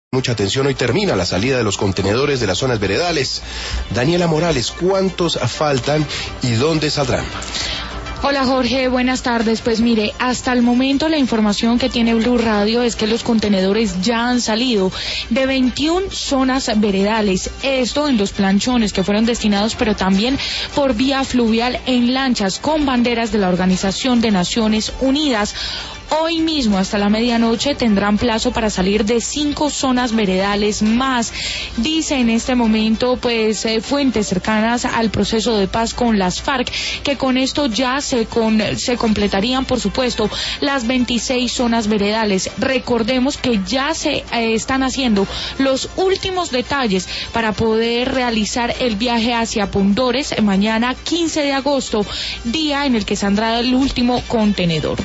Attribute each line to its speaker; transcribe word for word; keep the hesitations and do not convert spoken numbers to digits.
Speaker 1: Mucha atención, hoy termina la salida de los contenedores de las zonas veredales. Daniela Morales, ¿cuántos faltan y dónde saldrán?
Speaker 2: Hola Jorge, buenas tardes. Pues mire, hasta el momento la información que tiene Blue Radio es que los contenedores ya han salido de veintiuna zonas veredales, esto en los planchones que fueron destinados, pero también por vía fluvial en lanchas con banderas de la Organización de Naciones Unidas. Hoy mismo hasta la medianoche tendrán plazo para salir de cinco zonas veredales más. Dice en este momento pues eh, fuentes cercanas al proceso de paz con las FARC que con esto ya se, con, se completarían por supuesto las veintiséis zonas veredales. Recordemos que ya se eh, están haciendo los últimos detalles para poder realizar el viaje hacia Pondores mañana quince de agosto, día en el que saldrá el último contenedor.